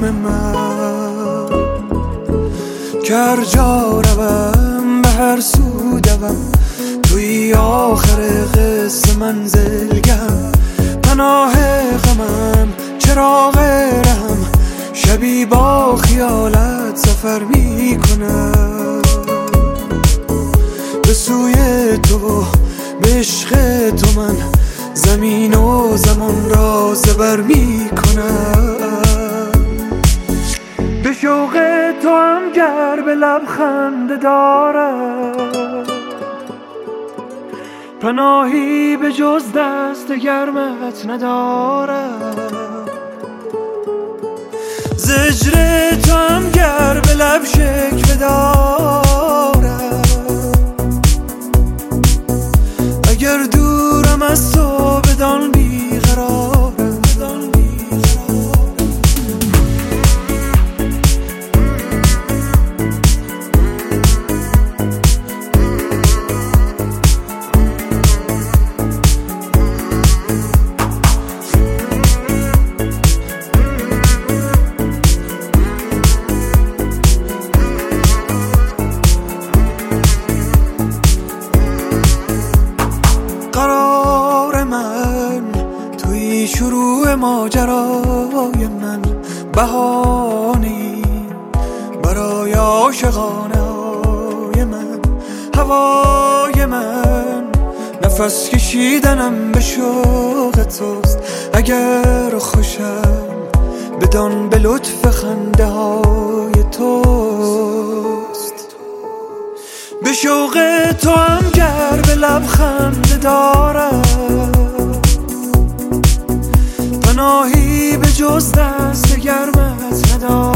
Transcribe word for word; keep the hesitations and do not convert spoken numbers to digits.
من، که هر جا روم به هر سو دوم، توی آخر قصه منزلگم، پناه غمم چراغ رهم، شبی با خیالت سفر میکنم به سوی تو، به عشق تو من زمین و زمان را زبر میکنم. به شوق تو هم گر به لبخنده دارم، پناهی به جز دست گرمت ندارم. زجر تو هم گر به لب شکوه دارم، اگر دورم از تو بدان بیقرارم. قرار من توی شروع ماجرای من، بهانه‌ای برای عاشقانه های من، هوای من نفس کشیدنم به شوق توست. اگر خوشم بدان به لطف خنده های توست. به شوق تو هم گر به لبخنده دارم، پناهی به جز دست گرمت ندارم.